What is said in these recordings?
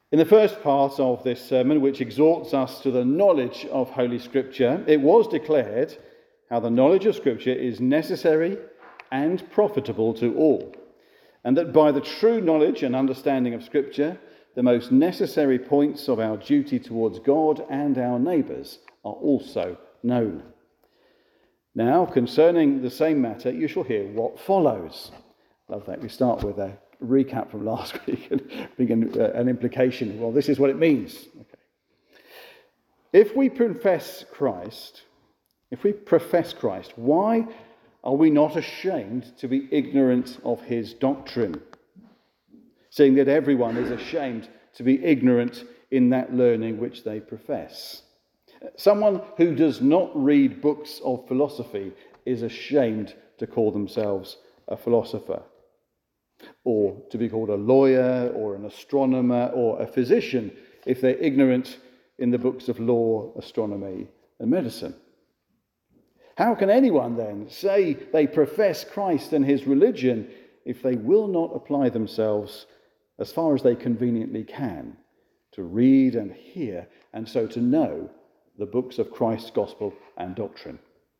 In the first part of this sermon, which exhorts us to the knowledge of Holy Scripture, it was declared how the knowledge of Scripture is necessary and profitable to all, and that by the true knowledge and understanding of Scripture, the most necessary points of our duty towards God and our neighbours are also known. Now, concerning the same matter, you shall hear what follows. Love that. We start with a recap from last week and begin an implication. Well, this is what it means. Okay. If we profess Christ, why are we not ashamed to be ignorant of his doctrine? Seeing that everyone is ashamed to be ignorant in that learning which they profess. Someone who does not read books of philosophy is ashamed to call themselves a philosopher, or to be called a lawyer or an astronomer or a physician if they're ignorant in the books of law, astronomy and medicine. How can anyone then say they profess Christ and his religion if they will not apply themselves as far as they conveniently can to read and hear and so to know the books of Christ's gospel and doctrine?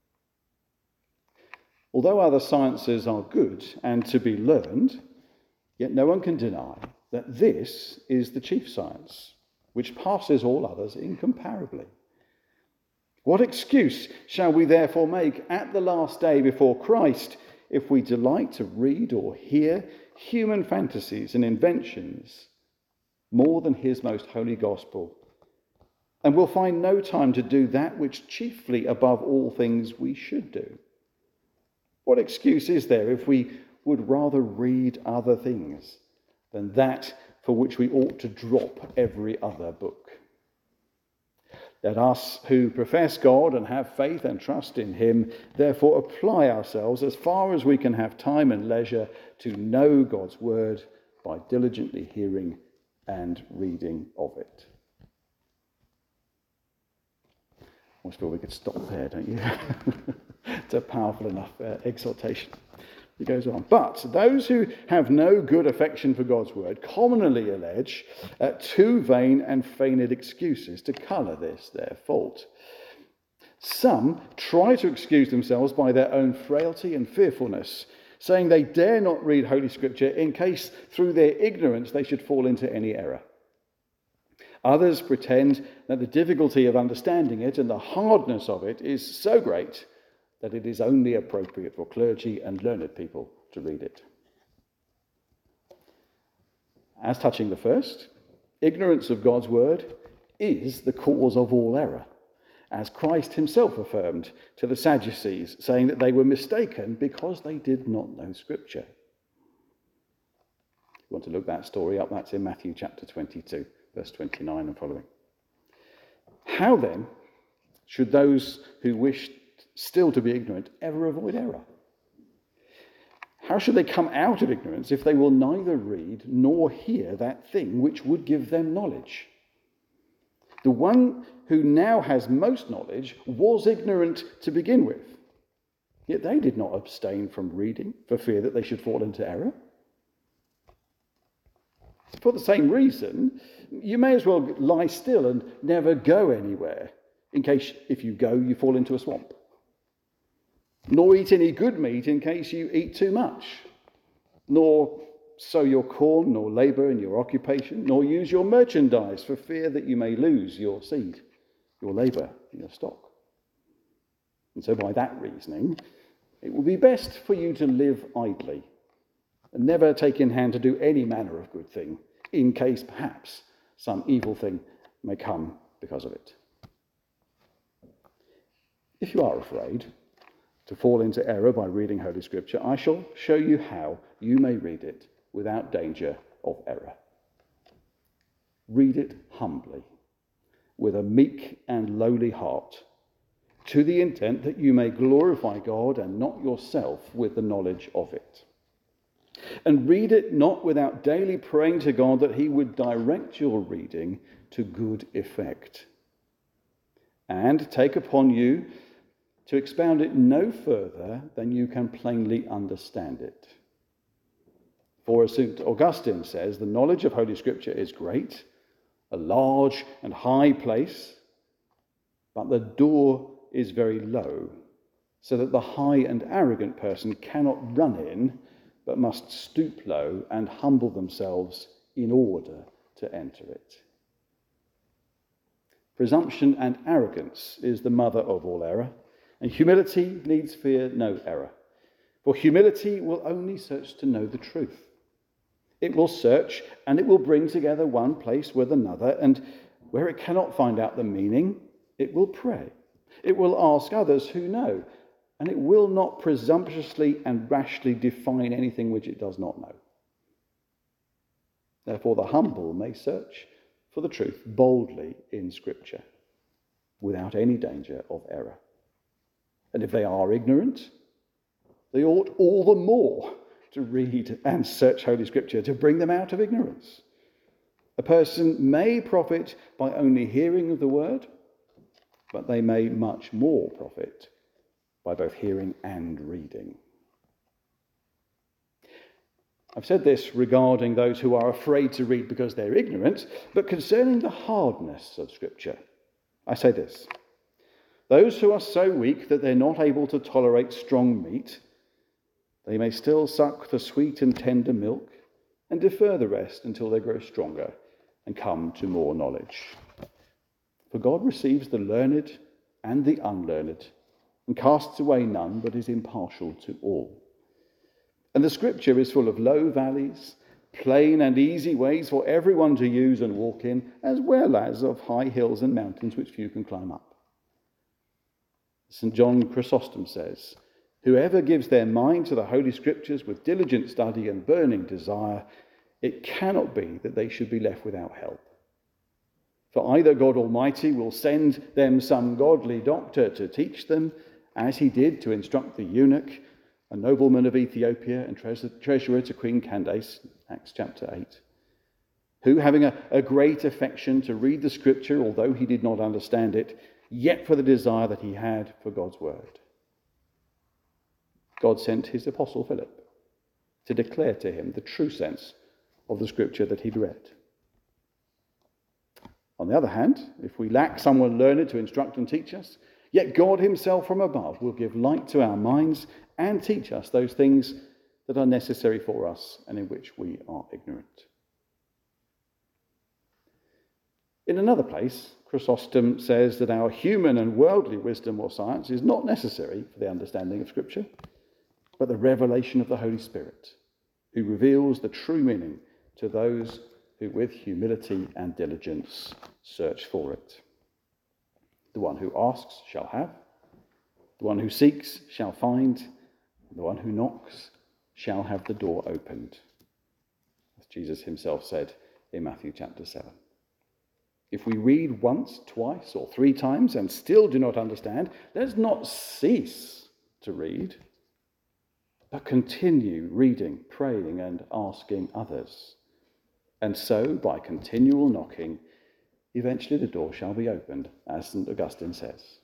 Although other sciences are good and to be learned, yet no one can deny that this is the chief science, which passes all others incomparably. What excuse shall we therefore make at the last day before Christ if we delight to read or hear human fantasies and inventions more than his most holy gospel, and will find no time to do that which chiefly above all things we should do? What excuse is there if we would rather read other things than that for which we ought to drop every other book? Let us who profess God and have faith and trust in him therefore apply ourselves as far as we can have time and leisure to know God's word by diligently hearing and reading of it. I almost feel we could stop there, don't you? It's a powerful enough exhortation. It goes on. But those who have no good affection for God's word commonly allege two vain and feigned excuses to colour this, their fault. Some try to excuse themselves by their own frailty and fearfulness, saying they dare not read Holy Scripture in case through their ignorance they should fall into any error. Others pretend that the difficulty of understanding it and the hardness of it is so great that it is only appropriate for clergy and learned people to read it. As touching the first, ignorance of God's word is the cause of all error, as Christ himself affirmed to the Sadducees, saying that they were mistaken because they did not know Scripture. If you want to look that story up, that's in Matthew chapter 22, verse 29 and following. How then should those who wish still to be ignorant ever avoid error? How should they come out of ignorance if they will neither read nor hear that thing which would give them knowledge? The one who now has most knowledge was ignorant to begin with, yet they did not abstain from reading for fear that they should fall into error. For the same reason, you may as well lie still and never go anywhere, in case if you go, you fall into a swamp. Nor eat any good meat in case you eat too much, nor sow your corn, nor labour in your occupation, nor use your merchandise for fear that you may lose your seed, your labour, your stock. And so by that reasoning, it will be best for you to live idly, and never take in hand to do any manner of good thing, in case perhaps some evil thing may come because of it. If you are afraid to fall into error by reading Holy Scripture, I shall show you how you may read it without danger of error. Read it humbly, with a meek and lowly heart, to the intent that you may glorify God and not yourself with the knowledge of it. And read it not without daily praying to God that he would direct your reading to good effect, and take upon you to expound it no further than you can plainly understand it. For as St. Augustine says, the knowledge of Holy Scripture is great, a large and high place, but the door is very low, so that the high and arrogant person cannot run in, but must stoop low and humble themselves in order to enter it. Presumption and arrogance is the mother of all error, and humility needs fear no error. For humility will only search to know the truth. It will search and it will bring together one place with another, and where it cannot find out the meaning, it will pray. It will ask others who know, and it will not presumptuously and rashly define anything which it does not know. Therefore, the humble may search for the truth boldly in Scripture, without any danger of error. And if they are ignorant, they ought all the more to read and search Holy Scripture to bring them out of ignorance. A person may profit by only hearing of the word, but they may much more profit by both hearing and reading. I've said this regarding those who are afraid to read because they're ignorant, but concerning the hardness of Scripture, I say this. Those who are so weak that they're not able to tolerate strong meat, they may still suck the sweet and tender milk and defer the rest until they grow stronger and come to more knowledge. For God receives the learned and the unlearned and casts away none, but is impartial to all. And the Scripture is full of low valleys, plain and easy ways for everyone to use and walk in, as well as of high hills and mountains which few can climb up. St. John Chrysostom says, "Whoever gives their mind to the Holy Scriptures with diligent study and burning desire, it cannot be that they should be left without help. For either God Almighty will send them some godly doctor to teach them, as he did to instruct the eunuch, a nobleman of Ethiopia and treasurer to Queen Candace, Acts chapter 8, who, having a great affection to read the Scripture, although he did not understand it, yet for the desire that he had for God's word. God sent his apostle Philip to declare to him the true sense of the Scripture that he'd read. On the other hand, if we lack someone learned to instruct and teach us, yet God himself from above will give light to our minds and teach us those things that are necessary for us and in which we are ignorant." In another place, Chrysostom says that our human and worldly wisdom or science is not necessary for the understanding of Scripture, but the revelation of the Holy Spirit, who reveals the true meaning to those who with humility and diligence search for it. The one who asks shall have, the one who seeks shall find, the one who knocks shall have the door opened, as Jesus himself said in Matthew chapter 7. If we read once, twice, or 3 times and still do not understand, let's not cease to read, but continue reading, praying, and asking others. And so, by continual knocking, eventually the door shall be opened, as St. Augustine says.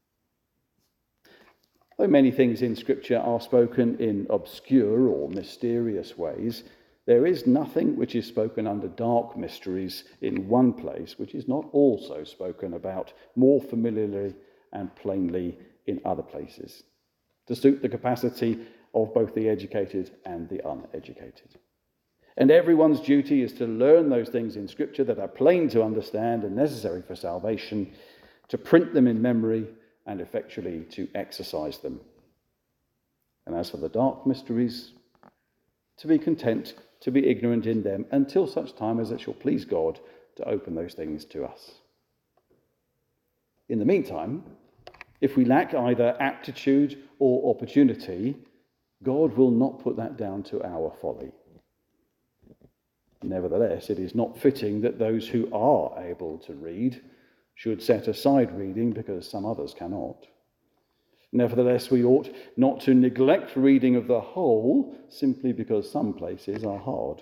Though many things in Scripture are spoken in obscure or mysterious ways, there is nothing which is spoken under dark mysteries in one place which is not also spoken about more familiarly and plainly in other places, to suit the capacity of both the educated and the uneducated. And everyone's duty is to learn those things in Scripture that are plain to understand and necessary for salvation, to print them in memory and effectually to exercise them. And as for the dark mysteries, to be content to be ignorant in them until such time as it shall please God to open those things to us. In the meantime, if we lack either aptitude or opportunity, God will not put that down to our folly. Nevertheless, it is not fitting that those who are able to read should set aside reading because some others cannot. Nevertheless, we ought not to neglect reading of the whole simply because some places are hard.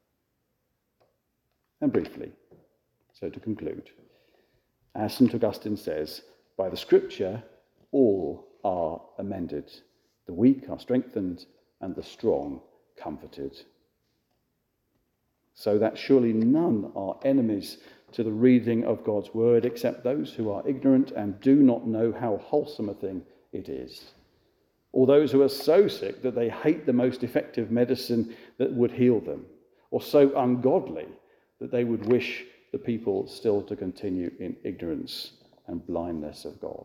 And briefly, so to conclude, as St. Augustine says, by the Scripture all are amended, the weak are strengthened, and the strong comforted. So that surely none are enemies to the reading of God's word, except those who are ignorant and do not know how wholesome a thing it is, or those who are so sick that they hate the most effective medicine that would heal them, or so ungodly that they would wish the people still to continue in ignorance and blindness of God.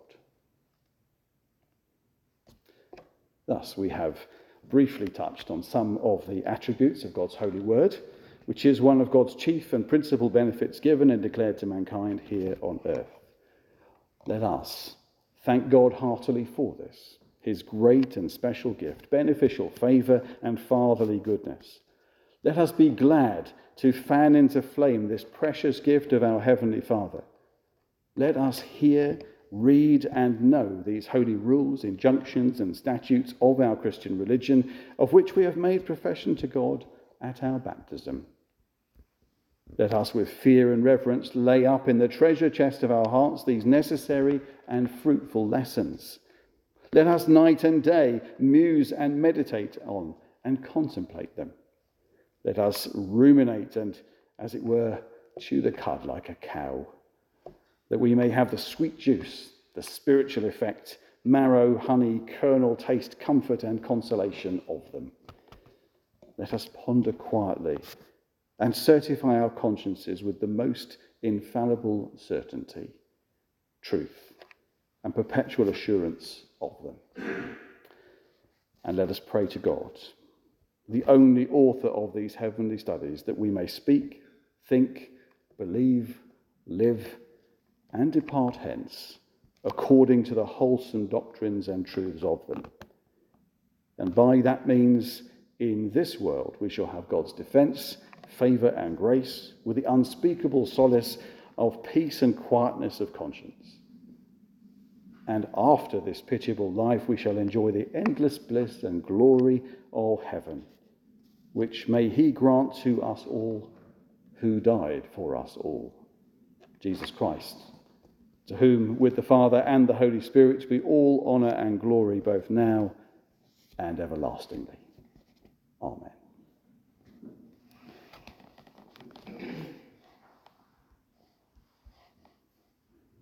Thus, we have briefly touched on some of the attributes of God's holy word, which is one of God's chief and principal benefits given and declared to mankind here on earth. Let us thank God heartily for this, his great and special gift, beneficial favour and fatherly goodness. Let us be glad to fan into flame this precious gift of our Heavenly Father. Let us hear, read and know these holy rules, injunctions and statutes of our Christian religion, of which we have made profession to God at our baptism. Let us with fear and reverence lay up in the treasure chest of our hearts these necessary and fruitful lessons. Let us night and day muse and meditate on and contemplate them. Let us ruminate and, as it were, chew the cud like a cow, that we may have the sweet juice, the spiritual effect, marrow, honey, kernel, taste, comfort and consolation of them. Let us ponder quietly and certify our consciences with the most infallible certainty, truth, and perpetual assurance of them. And let us pray to God, the only author of these heavenly studies, that we may speak, think, believe, live, and depart hence according to the wholesome doctrines and truths of them. And by that means, in this world, we shall have God's defence, favour and grace, with the unspeakable solace of peace and quietness of conscience. And after this pitiable life, we shall enjoy the endless bliss and glory of heaven, which may he grant to us all who died for us all. Jesus Christ, to whom with the Father and the Holy Spirit be all honour and glory both now and everlastingly. Amen.